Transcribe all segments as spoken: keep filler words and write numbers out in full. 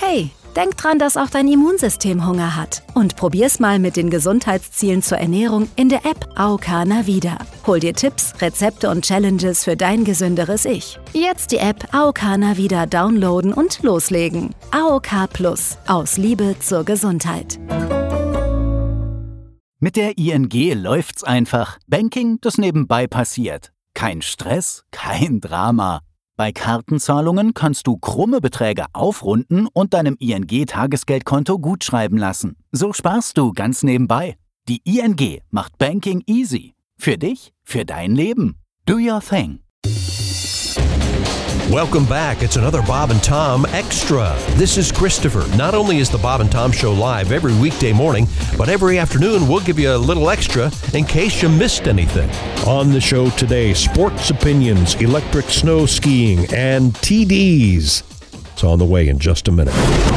Hey, denk dran, dass auch dein Immunsystem Hunger hat. Und probier's mal mit den Gesundheitszielen zur Ernährung in der App A O K Navida. Hol dir Tipps, Rezepte und Challenges für dein gesünderes Ich. Jetzt die App A O K Navida downloaden und loslegen. A O K Plus. Aus Liebe zur Gesundheit. Mit der I N G läuft's einfach. Banking, das nebenbei passiert. Kein Stress, kein Drama. Bei Kartenzahlungen kannst du krumme Beträge aufrunden und deinem I N G-Tagesgeldkonto gutschreiben lassen. So sparst du ganz nebenbei. Die I N G macht Banking easy. Für dich, für dein Leben. Do your thing. Welcome back. It's another Bob and Tom Extra. This is Christopher. Not only is the Bob and Tom Show live every weekday morning, but every afternoon we'll give you a little extra in case you missed anything. On the show today, sports opinions, electric snow skiing, and T Ds. It's on the way in just a minute.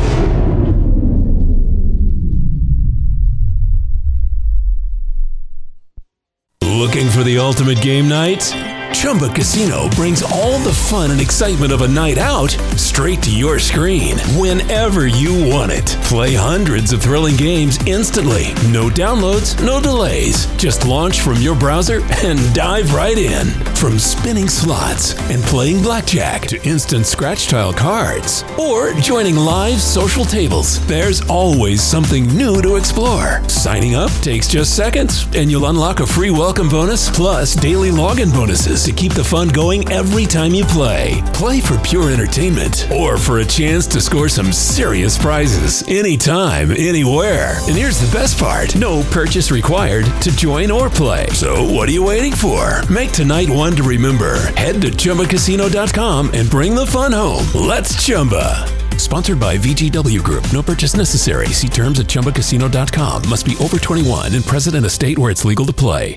Looking for the ultimate game night? Chumba Casino brings all the fun and excitement of a night out straight to your screen whenever you want it. Play hundreds of thrilling games instantly. No downloads, no delays. Just launch from your browser and dive right in. From spinning slots and playing blackjack to instant scratch-tile cards or joining live social tables, there's always something new to explore. Signing up takes just seconds and you'll unlock a free welcome bonus plus daily login bonuses to keep the fun going every time you play. Play for pure entertainment or for a chance to score some serious prizes anytime, anywhere. And here's the best part. No purchase required to join or play. So what are you waiting for? Make tonight one to remember. Head to Chumba Casino dot com and bring the fun home. Let's Chumba. Sponsored by V G W Group. No purchase necessary. See terms at Chumba Casino dot com. Must be over twenty-one and present in a state where it's legal to play.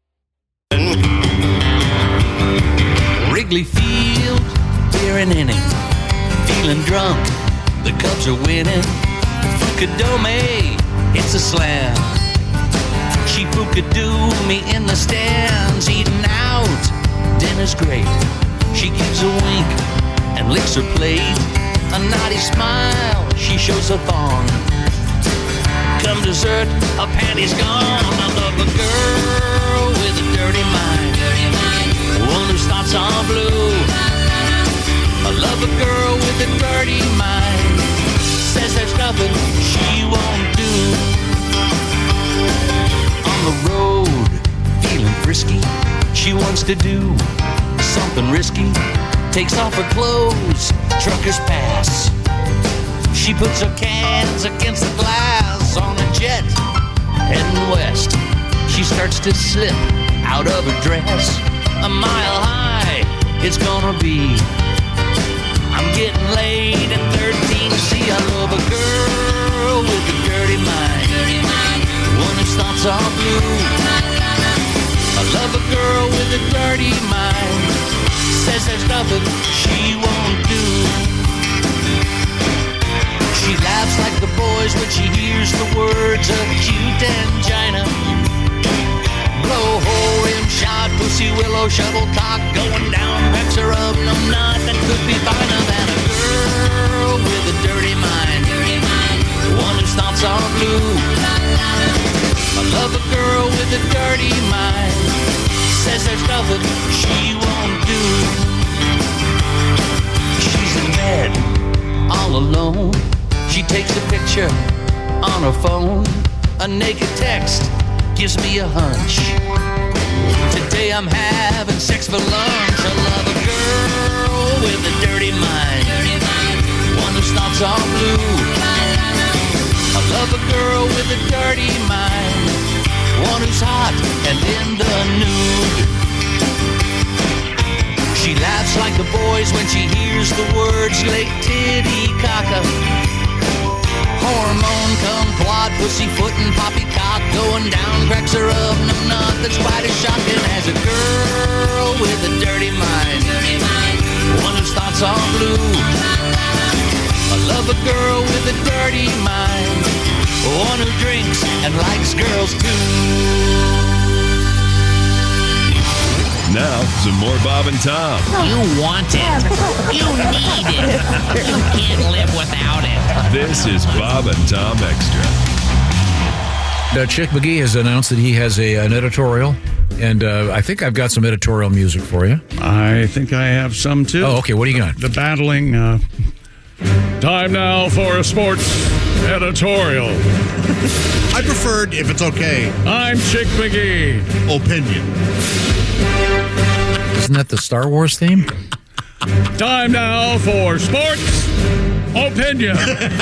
Wrigley Field, we're an inning, feeling drunk, the Cubs are winning. Fukadome, it's a slam. She Fukadoomy in the stands, eating out, dinner's great. She gives a wink and licks her plate. A naughty smile, she shows a thong. Come dessert, her panties gone. I love a girl with a dirty mind, one whose thoughts are blue. I love a girl with a dirty mind, says there's nothing she won't do. On the road, feeling frisky, she wants to do something risky. Takes off her clothes, truckers pass. She puts her cans against the glass. On a jet, heading west, she starts to slip out of her dress. A mile high, it's gonna be. I'm getting laid in thirteen C. I love a girl with a dirty mind, one whose thoughts are blue. I love a girl with a dirty mind, says there's nothing she won't do. She laughs like the boys when she hears the words of cute angina. Blow hole, rim shot, pussy willow, shuttlecock, going down, wrecks her up, no knot that could be finer than a girl with a dirty mind, one whose thoughts are blue. I love a girl with a dirty mind, says there's nothing she won't do. She's in bed, all alone. She takes a picture on her phone. A naked text gives me a hunch. Today I'm having sex for lunch. I love a girl with a dirty mind, one whose thoughts are blue. I love a girl with a dirty mind, one who's hot and in the nude. She laughs like the boys when she hears the words Lake Titicaca. Hormone, kumquat, pussyfoot and poppycock, going down, cracks her up, no nut that's quite as shocking as a girl with a dirty mind, one whose thoughts are blue. I love a girl with a dirty mind, one who drinks and likes girls too. Now, some more Bob and Tom. You want it. You need it. You can't live without it. This is Bob and Tom Extra. Uh, Chick McGee has announced that he has a, an editorial, and uh, I think I've got some editorial music for you. I think I have some, too. Oh, okay. What do you got? The battling. Uh, time now for a sports editorial. I preferred, if it's okay, I'm Chick McGee. Opinion. Isn't that the Star Wars theme? Time now for sports opinion.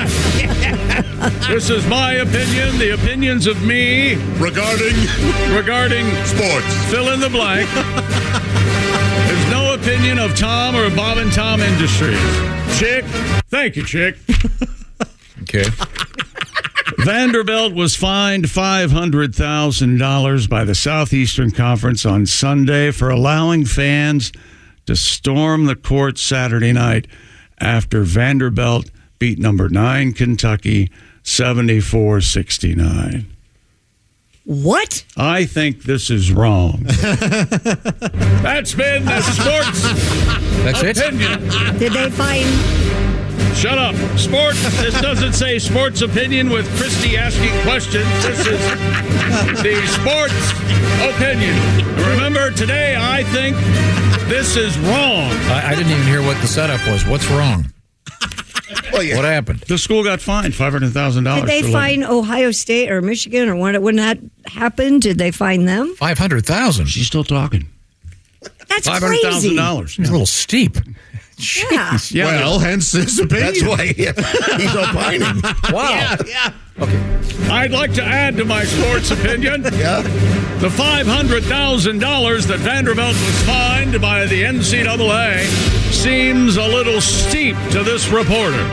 This is my opinion, the opinions of me Regarding regarding sports. fill in the blank. There's no opinion of Tom or Bob and Tom Industries. Chick, thank you, Chick. Okay. Vanderbilt was fined five hundred thousand dollars by the Southeastern Conference on Sunday for allowing fans to storm the court Saturday night after Vanderbilt beat number nine Kentucky seventy-four sixty-nine. What? I think this is wrong. That's been the sports That's it? opinion. Did they find... Shut up. Sports. This doesn't say sports opinion with Christy asking questions. This is the sports opinion. Remember, today I think this is wrong. I, I didn't even hear what the setup was. What's wrong? Well, yeah. What happened? The school got fined five hundred thousand dollars. Did they find Ohio State or Michigan or what? When that happened, did they find them? five hundred thousand dollars. She's still talking. That's five hundred thousand crazy. dollars. It's a little steep. Yeah. Yeah, Well, hence his opinion. That's why he's opining. Wow. Yeah. I'd like to add to my sports opinion Yeah. the five hundred thousand dollars that Vanderbilt was fined by the N C double A seems a little steep to this reporter.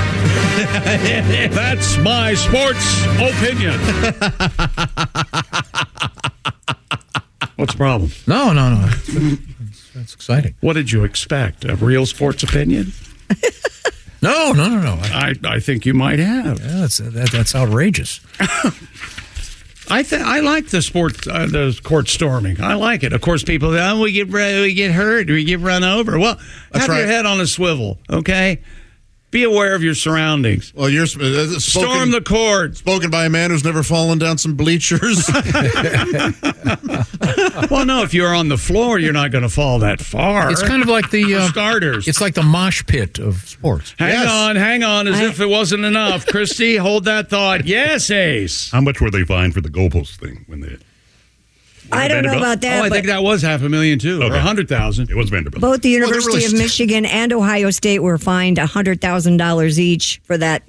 That's my sports opinion. What's the problem? No, no, no. That's, that's exciting. What did you expect? A real sports opinion? No, no, no, no. I, I, I think you might have. yeah, that's, that, that's outrageous. I think I like the sport, uh, the court storming. I like it. Of course, people, oh, we get we get hurt, we get run over. Well, That's have right. your head on a swivel, okay? Be aware of your surroundings. Well, you're uh, spoken, Storm the court. spoken by a man who's never fallen down some bleachers. Well, no, if you're on the floor, you're not going to fall that far. It's kind of like the For uh, starters. It's like the mosh pit of sports. Hang Yes. on, hang on, as I- if it wasn't enough. Christy, hold that thought. Yes, Ace. How much were they fined for the goalpost thing when they? I don't know Vanderbilt? about that, Oh, I but think that was half a million too, or Okay. a hundred thousand. It was Vanderbilt. both the Well, they're University really of st- Michigan and Ohio State were fined one hundred thousand dollars each for that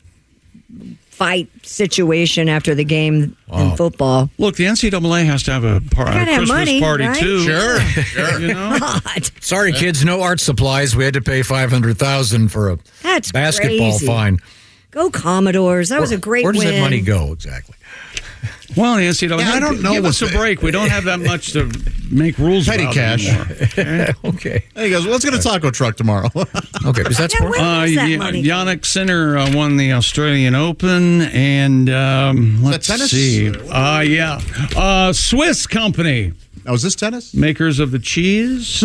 fight situation after the game Wow. in football. Look, the N C double A has to have a, par- a Gotta have Christmas money, party right? too. Sure, sure. You know. God, Sorry, kids, no art supplies. We had to pay five hundred thousand dollars for a that's basketball crazy. fine. Go Commodores. That was a great Where does win. that money go exactly? Well, the N C double A, Yeah, I don't know Give us a what- break. We don't have that much to make rules Petty about cash. anymore. Okay. Hey, he goes, let's get a taco truck tomorrow. Okay. Is that Yeah, sport? where Uh, does that yeah, money go? Yannick Sinner uh, won the Australian Open, and um, let's tennis? see. Uh, yeah, uh, Swiss company, Now, is this tennis? makers of the cheese.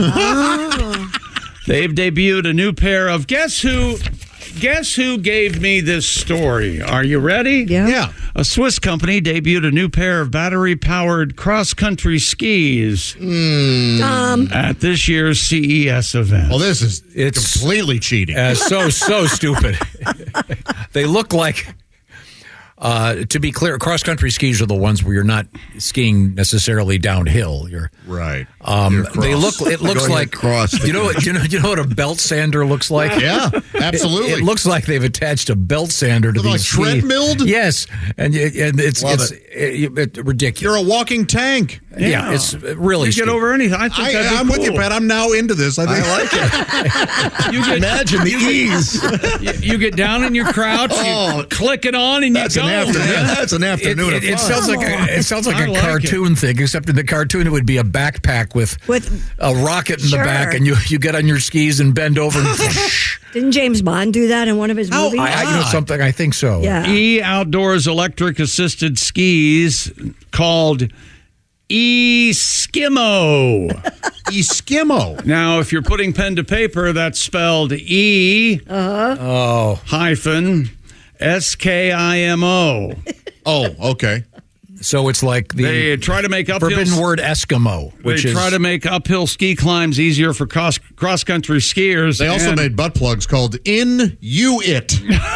They've debuted a new pair of. Guess who? Guess who gave me this story? Are you ready? Yeah. Yeah. A Swiss company debuted a new pair of battery-powered cross-country skis Um, at this year's C E S event. Well, this is It's- completely cheating. Uh, so, so stupid. They look like, uh, to be clear, cross-country skis are the ones where you're not skiing necessarily downhill. You're right. Um, You're they cross. look. It looks Going like across. You know. what- You know. You know what a belt sander looks like. Yeah, absolutely. It, it looks like they've attached a belt sander to They're these like skis. treadmilled? Yes, and, y- and it's Love it's it. It, ridiculous. You're a walking tank. yeah. it's really. You get stupid. over anything. I think I, that'd be I'm with you, cool. Pat. I'm now into this. I, think. I like it. You get, Imagine the ease. you, you get down in your crouch, Oh. you click it on, and That's you an go. afternoon. man. That's an It, afternoon it, of it fun. sounds like a, it sounds like I a like cartoon thing, except in the cartoon it would be a backpack with with a rocket in Sure. the back, and you you get on your skis and bend over. And didn't James Bond do that in one of his movies? I, I you know something. I think so. yeah. E Outdoors electric assisted skis called E-Skimo. Eskimo. Now, if you're putting pen to paper, that's spelled E Oh. hyphen S K I M O. Oh, okay. So it's like the They try to make uphill forbidden word Eskimo, which they is try to make uphill ski climbs easier for cross cross country skiers. They also and- made butt plugs called In You It.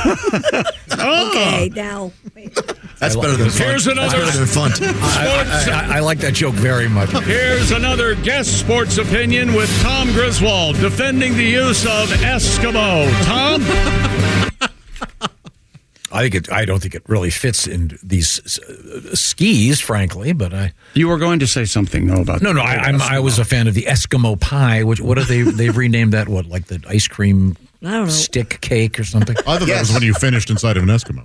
Okay, now. That's better than fun. Here's another- That's better than fun. I, I, I like that joke very much. Here's another guest sports opinion with Tom Griswold defending the use of Eskimo. Tom? I think it. I don't think it really fits in these uh, skis, frankly. But I. You were going to say something though about No, no. I, I'm. I was a fan of the Eskimo pie. Which what are they? They've renamed that. What, like the ice cream I don't know. stick cake or something? I thought Yes. that was when you finished inside of an Eskimo.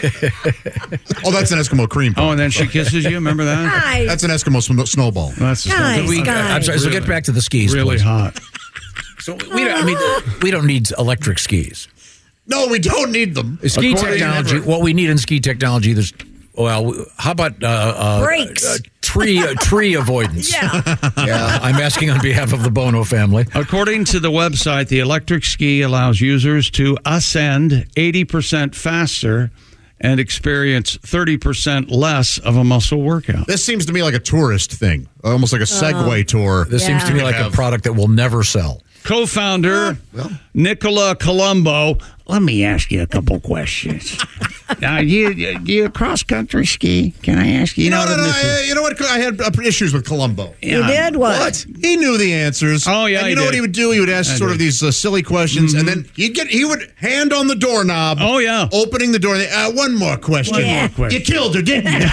Oh, that's an Eskimo cream pie. Oh, and then she kisses you. Remember that? Guys, That's an Eskimo sn- snowball. That's Guys, We, guys. I'm sorry. So get back to the skis, really please. hot. So we don't. I mean, we don't need electric skis. No, we don't need them. Ski According- technology. What we need in ski technology, there's. Well, how about uh, uh, Brakes. Uh, tree uh, tree avoidance? Yeah. Yeah, I'm asking on behalf of the Bono family. According to the website, the electric ski allows users to ascend eighty percent faster and experience thirty percent less of a muscle workout. This seems to me like a tourist thing, almost like a Segway tour. This seems to me Yeah. like a Have- product that will never sell. Co-founder Nicola Colombo. Let me ask you a couple questions. Now, you you cross-country ski? Can I ask you? You No, know no, no. this is- I- you know what? I had uh, issues with Columbo. You did what? He knew the answers. Oh, yeah, And he you know did. what he would do? He would ask I sort of did. these uh, silly questions, and then he'd get he would hand on the doorknob. Oh, yeah. Opening the door. Uh, one more question. One more question. You killed her, didn't you?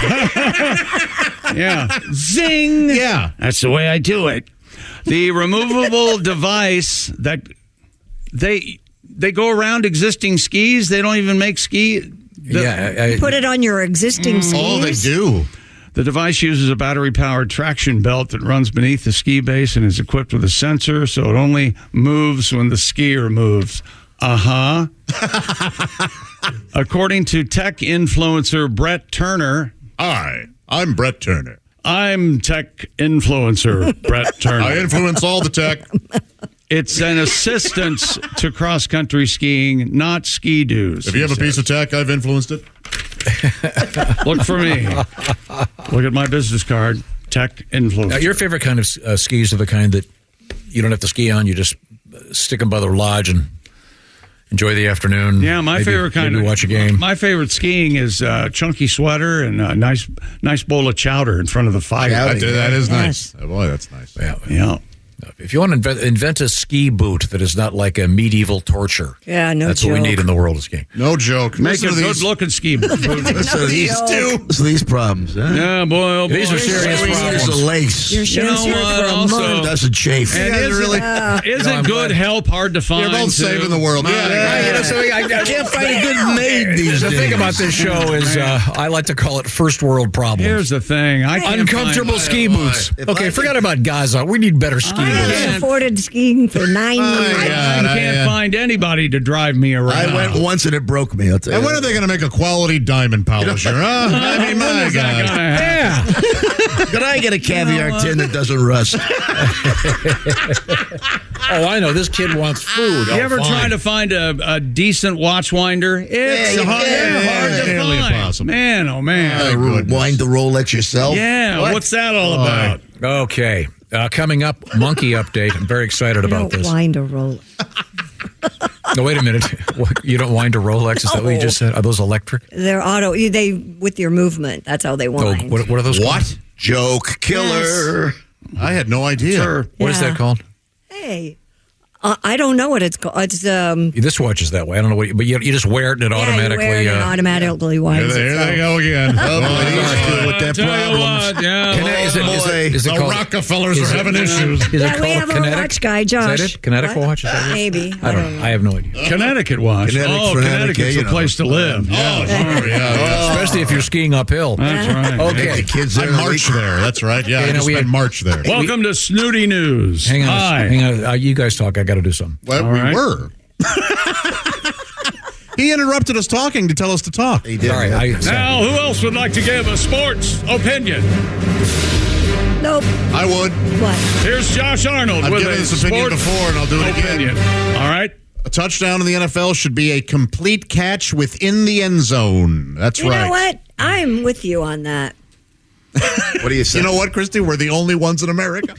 Yeah. Zing. Yeah. That's the way I do it. The removable device that they they go around existing skis. They don't even make ski. The, yeah, I, I, Put it on your existing skis. Oh, they do. The device uses a battery-powered traction belt that runs beneath the ski base and is equipped with a sensor, so it only moves when the skier moves. Uh-huh. According to tech influencer Brett Turner, Hi, I'm Brett Turner. I'm tech influencer Brett Turner. I influence all the tech. It's an assistance to cross-country skiing, not ski doos. If you have a piece of tech, I've influenced it. Look for me. Look at my business card. Tech influencer. Now, your favorite kind of uh, skis are the kind that you don't have to ski on. You just uh, stick them by the lodge and enjoy the afternoon. Yeah, my Maybe- favorite kind maybe of watch a game. My favorite skiing is uh, chunky sweater and a nice, nice bowl of chowder in front of the fire. That, that is Yes. nice. Oh, boy, that's nice. Yeah. Yeah. If you want to invent, invent a ski boot that is not like a medieval torture, Yeah, no that's joke. what we need in the world of skiing. No joke. Make Listen a to these- good-looking ski boot. So these two. So these problems. Huh? Yeah, boy, oh boy. These are serious Three years problems. of lace. Your You shoes know hurt what? for a Also, month. Doesn't chafe. And Yeah, isn't, really- isn't No, I'm good glad- help hard to find? You're both too? saving the world. My Yeah, God. yeah, You know, so I, I Can't find a good maid these The days. thing about this show is, uh, I like to call it first world problems. Here's the thing. I can't Uncomfortable find- ski boots. If Okay, I- forget about Gaza. We need better ski I boots. haven't afforded skiing for nine years. I God, I, can't uh, find anybody to drive me around. I went once and it broke me. I'll tell you. And when are they going to make a quality diamond polisher? Huh? I mean, When my is that God. gonna happen? Yeah. Could I get a caviar tin that doesn't rust? Oh, I know. This kid wants food. You Oh, ever fine. try to find a, a decent watch winder? It's Yeah, you hard, can. hard Yeah, to nearly find. impossible. Man, oh man. Oh, goodness. Wind the Rolex yourself? Yeah, What? what's that all about? Okay. Uh, coming up, monkey update. I'm very excited You about don't this. wind a roll. No, wait a minute. What, you don't wind a Rolex? Is that what you just said? Are those electric? They're auto. you- They with your movement. That's how they Oh, wind. what, what are those called? What? Joke killer. I had no idea. Sure. What is Yeah. that called? Hey, uh, I don't know what it's called. It's um. This watch is that way. I don't know what, you, but you, you just wear it and it yeah, automatically. you wear it and uh, automatically Here winds they, here itself. they go again. Oh, boy, he's dealing with that Tell you problems. what, yeah. Kinet- is it, is it, is it The called, Rockefellers is are it- having issues. Is it Yeah, called we have a kinetic? watch guy, Is Josh. that it? Kinetic What? watch? Is that it? Maybe. I don't know. I have no idea. Connecticut watch. Kinetic, oh, frenetic, Connecticut's you a know. place to live. Oh, sure. Yeah, yeah. Especially if you're skiing uphill. That's right. Okay. The kids I there. march there. That's right. Yeah, You I know, just we spent had- March there. Welcome to Snooty News. Hang on. Hi. Hang on. Uh, you guys talk. I got to do something. Well, All we right. were. He interrupted us talking to tell us to talk. He did. All right. I, Now, who else would like to give a sports opinion? Nope. I would. What? Here's Josh Arnold I've with given a this opinion sports before, and I'll do it again. opinion. All right. touchdown in the N F L should be a complete catch within the end zone. That's you right. You know what? I'm with you on that. What do you say? You know what, Christy? We're the only ones in America.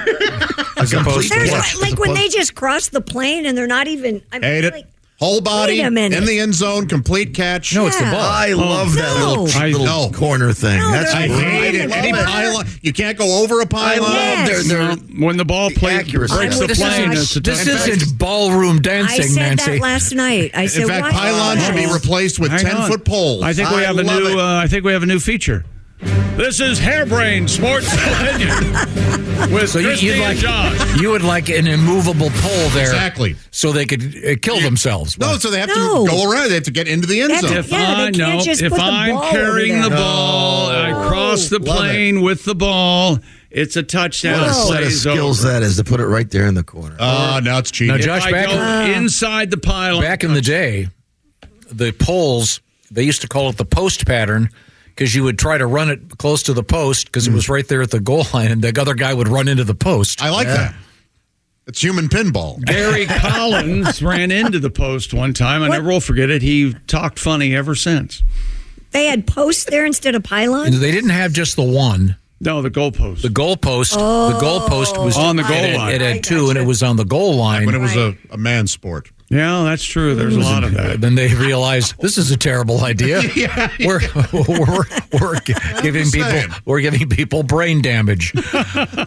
There's like, like when they just cross the plane and they're not even. I mean, Hate it. Like, whole body wait a in minute. the end zone, complete catch. No, it's the Yeah. ball. I love that No. little, I little know. corner thing. No, That's they're I like- great. hate it. Any pylon, you can't go over a pylon. Yes. They're, they're, When the ball play, accuracy. breaks I'm the with plane, you. it's a This touchdown. isn't ballroom I dancing, said Nancy. that last night. I said, In fact, why? pylon should be Yes. replaced with I know it. ten-foot poles. I think we have a love new. it. Uh, I think we have a new feature. This is Hairbrain Sports Opinion with So you, Christy you'd and like John. you would like an immovable pole there, Exactly. so they could uh, kill themselves. No, so they have No. to go around. They have to get into the end That's- zone. If Yeah, they I can't know, just if put the I'm ball carrying over the there. ball, I cross the Love plane with the ball. It's a touchdown. what a set of Plays skills over. that is to put it right there in the corner. Ah, now it's cheating. Now, If Josh, I back go Uh. inside the pylon, back in the day, the poles, they used to call it the post pattern because you would try to run it close to the post because it was right there at the goal line, and the other guy would run into the post. I like that. It's human pinball. Gary Collins ran into the post one time. I never will forget it. He talked funny ever since. They had posts there instead of pylons? And they didn't have just the one. No, the goalpost. The goalpost. Oh. The goalpost was On the goal it, line. It I had two, and gotcha. it was on the goal line. When it was a, a man's sport. Yeah, that's true. There's a lot of that. Then they realized this is a terrible idea. Yeah. We're we're, we're giving just people saying. we're giving people brain damage. Uh,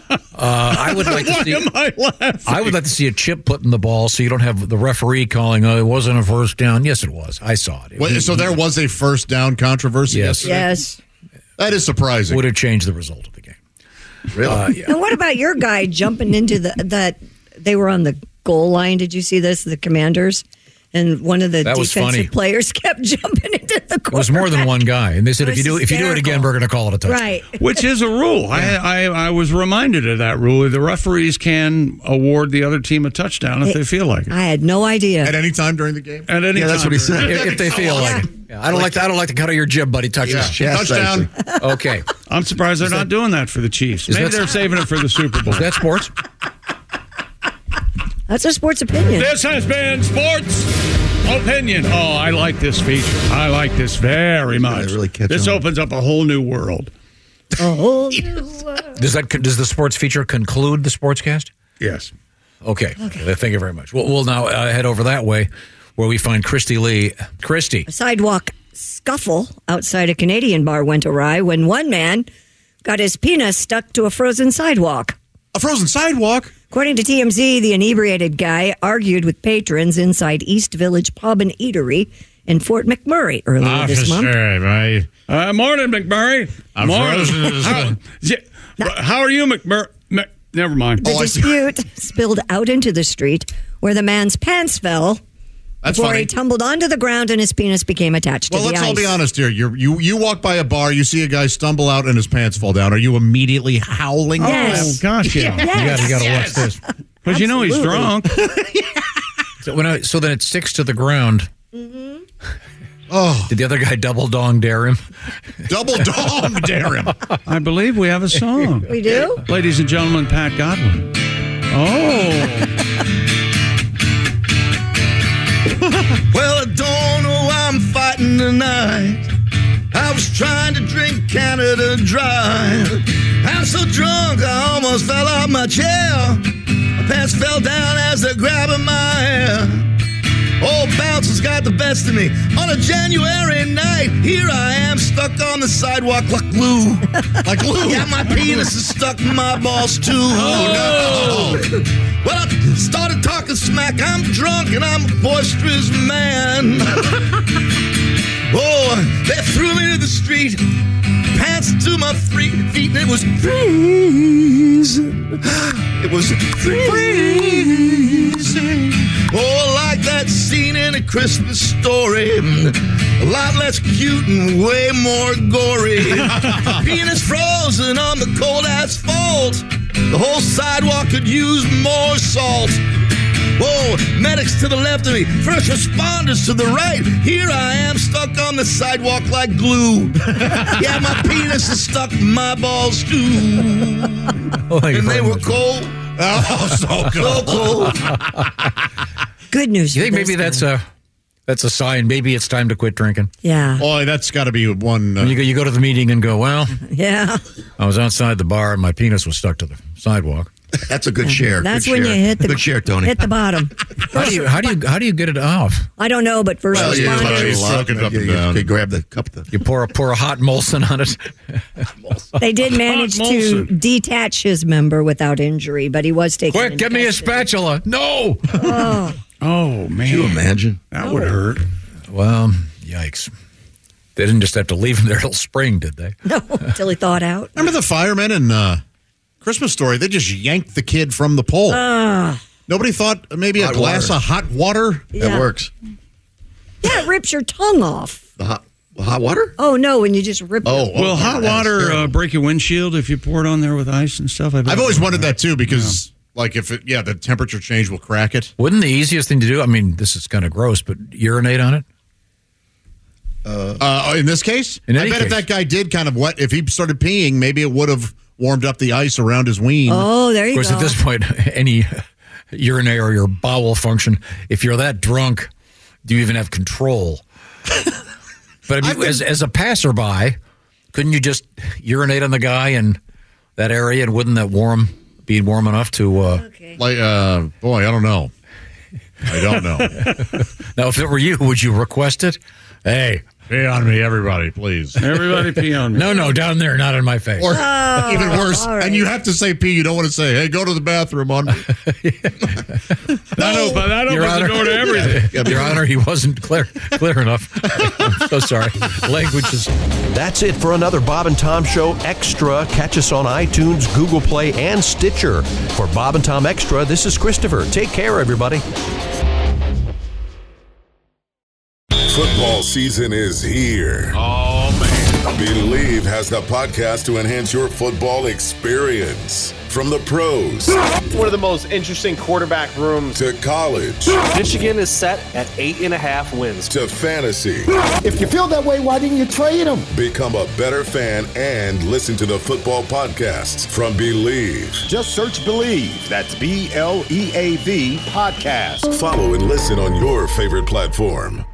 I would like to Why see. am I laughing? I would like to see a chip put in the ball so you don't have the referee calling, oh, it wasn't a first down. Yes, it was. I saw it. It Wait, so there was a first down controversy Yes. yesterday? Yes. That is surprising. would have changed the result of the game. Really? Uh, yeah. And what about your guy jumping into the that they were on the goal line? Did you see this? The Commanders, and one of the That was defensive funny. players kept jumping into the. It was more than one guy, and they said It if you do was if you do it again, hysterical. we're going to call it a touchdown. Right. Which is a rule. I, I I was reminded of that rule. The referees can award the other team a touchdown if they feel like it. I had no idea. At any time during the game? At any Yeah, that's time. what he said. If, if they feel like it. Yeah, I don't like, the, I don't like the cut of your jib, buddy. Touchdown. Yeah. Touchdown. Okay. I'm surprised they're Is not that- doing that for the Chiefs. is Maybe that- they're saving it for the Super Bowl. Is that sports? That's a sports opinion. This has been Sports Opinion. Oh, I like this feature. I like this very much. really catch this on. opens up a whole new world. Oh, Does that does the sports feature conclude the sportscast? Yes. Okay. okay. Thank you very much. We'll, we'll now uh, head over that way where we find Christy Lee. Christy. a sidewalk scuffle outside a Canadian bar went awry when one man got his penis stuck to a frozen sidewalk. A frozen sidewalk? According to T M Z, the inebriated guy argued with patrons inside East Village Pub and Eatery in Fort McMurray earlier this month. right. Uh, morning, McMurray. I'm morning. frozen as How, well. yeah, how are you, McMurray? Mc, never mind. The dispute spilled out into the street where the man's pants fell That's before funny. he tumbled onto the ground and his penis became attached Well, to the let's ice. all be honest here. You're, you you walk by a bar, you see a guy stumble out and his pants fall down. Are you immediately howling? Yes. Oh, gosh, yeah. Yes. You got you got to watch this. Because you know he's drunk. So, when I, so then it sticks to the ground. Mm-hmm. Oh, Did the other guy double dong dare him? double dog dare him. I believe we have a song. We do? Ladies and gentlemen, Pat Godwin. Oh. Well, I don't know why I'm fighting tonight. I was trying to drink Canada Dry. I'm so drunk I almost fell out my chair. My pants fell down as they're grabbing my hair. Old bouncers got the best of me on a January night. Here I am stuck on the sidewalk like glue. Like glue. Yeah, my penis is stuck in my balls too. Oh, no. Well, I started talking smack. I'm drunk and I'm a boisterous man. Oh, they threw me to the street, pants to my three feet, and it was freezing. It was freezing. Oh, like that scene in A Christmas Story. A lot less cute and way more gory. Penis frozen on the cold asphalt. The whole sidewalk could use more salt. Whoa, medics to the left of me, first responders to the right. Here I am stuck on the sidewalk like glue. Yeah, my penis is stuck in my balls too. Oh, thank you And they very were much. cold. Oh, so So cool. cold. good news. You think for maybe this that's guy. a that's a sign? Maybe it's time to quit drinking. Yeah. Boy, that's got to be one. Uh, When you go, you go to the meeting and go, well, Yeah. I was outside the bar and my penis was stuck to the sidewalk. That's a good share. That's good when share. you hit the good share, Tony. hit the bottom. How do you how do you how do you get it off? I don't know, but first Well, yeah, responders, you stroke it up you, and you down. could grab the cup. The, You pour a pour a hot Molson on it. they did manage Hot to Molson. detach his member without injury, but he was taken. Quick, into get me a custody. spatula. No. Oh, Oh, man. Can you imagine? That would hurt. Well, yikes. They didn't just have to leave him there till spring, did they? no, until he thawed out. Remember the firemen in uh, Christmas Story? They just yanked the kid from the pole. Uh, Nobody thought maybe Hot a glass water. of hot water? Yeah. That works. yeah, it rips your tongue off. The hot, the hot water? Oh, no, when you just rip Oh, it. Will hot that's water terrible. uh, break your windshield if you pour it on there with ice and stuff? I bet I've always it- wondered that too because, like, if it, yeah, the temperature change will crack it. Wouldn't the easiest thing to do? I mean, this is kind of gross, but urinate on it. Uh, in this case, In I any bet if case. that guy did kind of wet, if he started peeing, maybe it would have warmed up the ice around his ween. Oh, there you Of course, go. at this point, any urinary or your bowel function, if you're that drunk, do you even have control? But I mean, I've been- as, as a passerby, couldn't you just urinate on the guy in that area, and wouldn't that warm be warm enough to? Uh, okay. Like, uh, boy, I don't know. I don't know. now, if it were you, would you request it? Hey, Pee on me, everybody, please. Everybody pee on me. no, no, down there, not in my face. Or even worse, all right. and you have to say pee. You don't want to say, "Hey, go to the bathroom on me." That, op- that Your opens Honor. the door to everything. Yeah, Your Honor, he wasn't clear clear enough. I'm so sorry. Language is. That's it for another Bob and Tom Show Extra. Catch us on iTunes, Google Play, and Stitcher. For Bob and Tom Extra, this is Christopher. Take care, everybody. Football season is here. Oh man! Believe has the podcast to enhance your football experience. From the pros One of the most interesting quarterback rooms. to college Michigan is set at eight and a half wins. to fantasy, If you feel that way, why didn't you trade him? become a better fan and listen to the football podcasts from Believe. Just search Believe. That's B L E A V podcast. Follow and listen on your favorite platform.